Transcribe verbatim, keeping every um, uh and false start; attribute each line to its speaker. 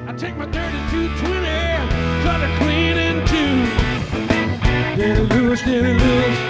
Speaker 1: I take my thirty-two twenty, cut it clean in two. Danny Lewis, Danny Lewis.